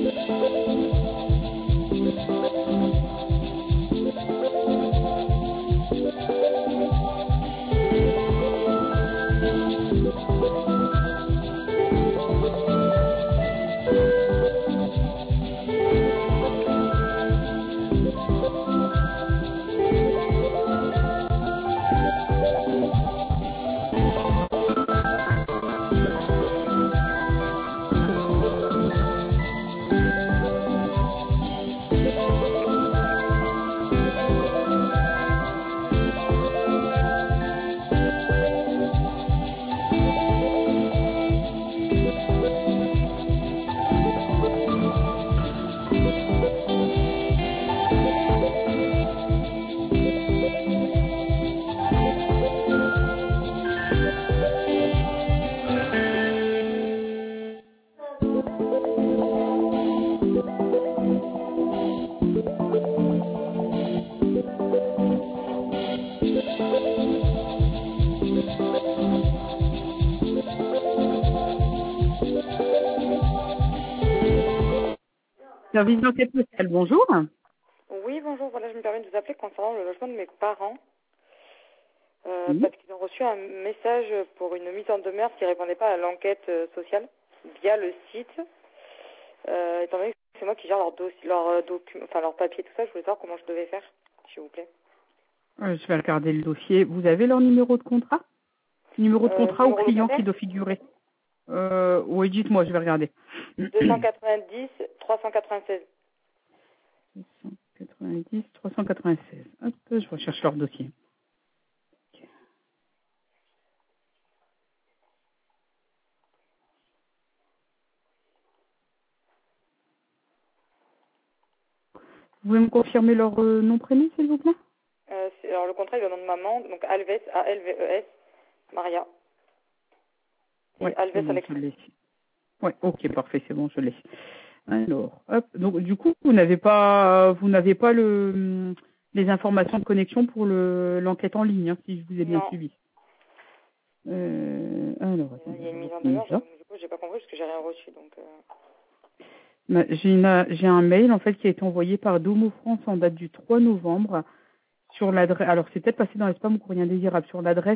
Service d'enquête sociale, bonjour. Oui, bonjour. Voilà, je me permets de vous appeler concernant le logement de mes parents. Oui. Parce qu'ils ont reçu un message pour une mise en demeure qui ne répondait pas à l'enquête sociale via le site. Étant donné que c'est moi qui gère leurs documents, enfin leurs papiers, tout ça, je voulais savoir comment je devais faire, s'il vous plaît. Je vais regarder le dossier. Vous avez leur numéro de contrat? Numéro de contrat au client qui doit figurer. Oui, dites-moi, je vais regarder. 290 396. 290 396. Hop, je recherche leur dossier. Okay. Vous pouvez me confirmer leur nom, prénom, s'il vous plaît? Alors le contrat, il est au nom de maman, donc Alves, A-L-V-E-S, Maria. Et Ouais, Alves bon, Alex. je l'ai. Ouais, ok, parfait, c'est bon, je l'ai. Alors, hop, donc du coup, vous n'avez pas les informations de connexion pour l'enquête en ligne, hein, si je vous ai bien Non. suivi. Alors, Il y a une mise en attendez, demeure, du coup, j'ai pas compris parce que j'ai rien reçu, donc... J'ai un mail en fait qui a été envoyé par Domo France en date du 3 novembre sur l'adresse. Alors c'est peut-être passé dans les spams ou courrier indésirable sur l'adresse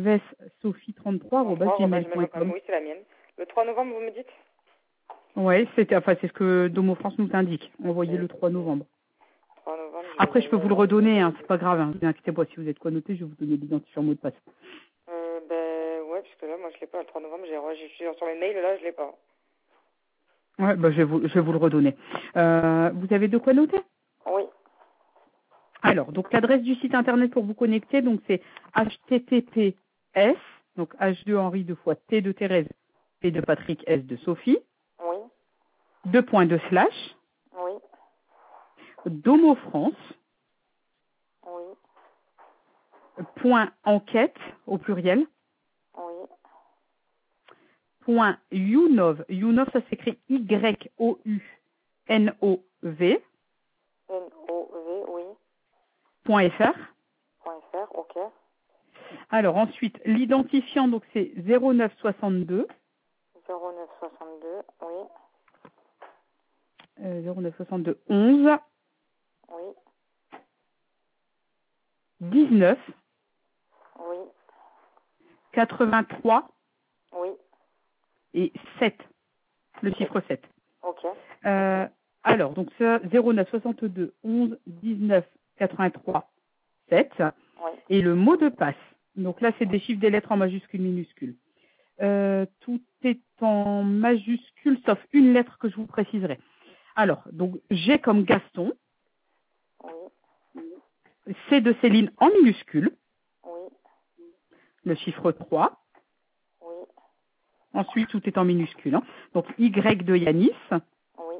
alvessophie33@gmail.com. Oui, c'est la mienne. Le 3 novembre, vous me dites? Ouais, c'est ce que Domo France nous indique. Envoyé le 3 novembre. 3 novembre. Après, je peux vous le redonner, hein, c'est pas grave. Hein, ne vous inquiétez pas, si vous êtes quoi noter, je vais vous donner l'identifiant mot de passe. Ouais, parce que là, moi, je l'ai pas. Le 3 novembre, je suis sur les mails, là, je l'ai pas. Ouais, bah, je vais vous le redonner. Vous avez de quoi noter? Oui. Alors, donc l'adresse du site internet pour vous connecter, donc c'est https, donc H de Henri deux fois T de Thérèse, P de Patrick, S de Sophie, Oui. 2.2/, Oui. Domo France, Oui. point enquête au pluriel, Oui. point YouNov, YouNov ça s'écrit YOUNOV, N-O-V, oui. point .fr. .fr, ok. Alors ensuite, l'identifiant, donc c'est 0962. 0962, oui. 0962 11 Oui. 19 Oui. 83 Oui. et 7, le chiffre 7. Ok. Alors, donc ça, 09 62 11 19 83 7. Oui. Et le mot de passe. Donc là, c'est des chiffres, des lettres en majuscules, minuscules. Tout est en majuscule, sauf une lettre que je vous préciserai. Alors, donc G comme Gaston, Oui. C de Céline en minuscule, Oui. le chiffre 3. Oui. Ensuite, tout est en minuscule. Hein. Donc Y de Yanis, Oui.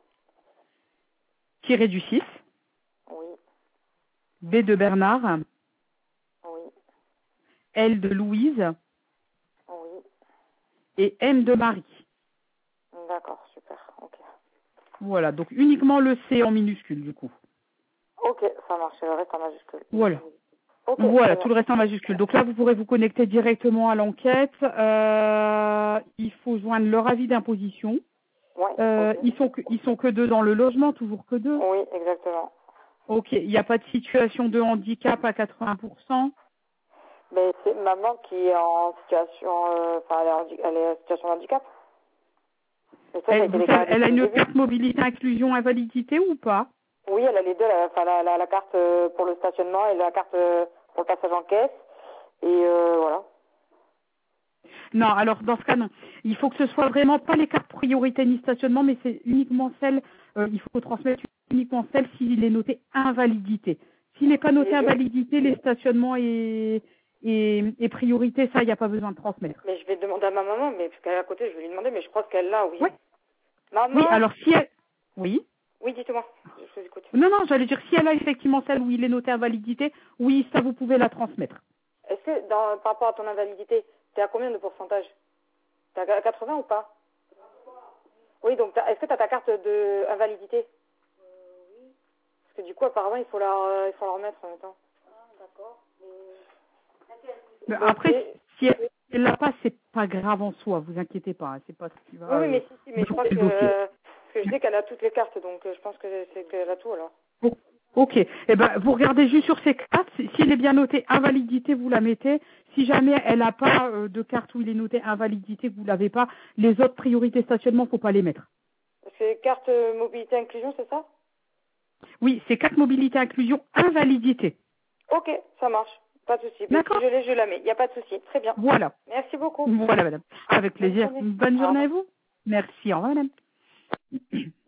tiré du 6. Oui. B de Bernard, Oui. L de Louise Oui. et M de Marie. D'accord, super, ok. Voilà, donc uniquement le C en minuscule du coup. Ok, ça marche, le reste en majuscule. Voilà. Ok, Voilà, tout le reste en majuscule. Donc là, vous pourrez vous connecter directement à l'enquête. Il faut joindre leur avis d'imposition. Ouais, ok. Ils sont que deux dans le logement, toujours que deux. Oui, exactement. Ok, il n'y a pas de situation de handicap à 80%. Mais c'est maman qui est en situation, enfin, elle est en situation de handicap. Et ça a été déclaré Elle a depuis le une début. carte mobilité inclusion invalidité ou pas? Oui, elle a les deux, enfin, la carte pour le stationnement et la carte pour le passage en caisse. Et voilà. Non, alors dans ce cas non. Il faut que ce soit vraiment pas les cartes priorité ni stationnement, mais c'est uniquement celle, il faut transmettre uniquement celle s'il est noté invalidité. S'il n'est pas noté Et invalidité, les stationnements et priorité, ça, il n'y a pas besoin de transmettre. mais je vais demander à ma maman, mais parce qu'elle est à côté, je vais lui demander, mais je pense qu'elle l'a, oui. Oui. Oui, Maman. alors si elle... Oui. Oui, dites-moi. Je vous écoute. Non, non, j'allais dire si elle a effectivement celle où il est noté invalidité, oui, ça vous pouvez la transmettre. Est-ce que par rapport à ton invalidité, t'es à combien de pourcentage? T'es à 80 ou pas? Oui, donc est-ce que t'as ta carte de invalidité? Parce que du coup, apparemment, il faut la remettre en même temps. Mais Donc, après, si elle l'a pas, c'est pas grave en soi, vous inquiétez pas, hein, c'est pas ce qui oui, va oui, mais si, mais je crois bloquer le dossier. que je sais qu'elle a toutes les cartes, donc je pense que c'est qu'elle a tout alors. Oh, ok. Eh ben, vous regardez juste sur ces cartes. S'il est bien noté invalidité, vous la mettez. Si jamais elle n'a pas de carte où il est noté invalidité, vous l'avez pas. Les autres priorités stationnement, faut pas les mettre. C'est carte mobilité inclusion, c'est ça? Oui, c'est carte mobilité inclusion invalidité. Ok, ça marche. Pas de souci. Mais si D'accord. je l'ai, je la mets. Il n'y a pas de souci. Très bien. Voilà. Merci beaucoup. Voilà, madame. Avec Bonne plaisir. journée. Bonne Au journée revoir. à vous. Merci. Au revoir, madame.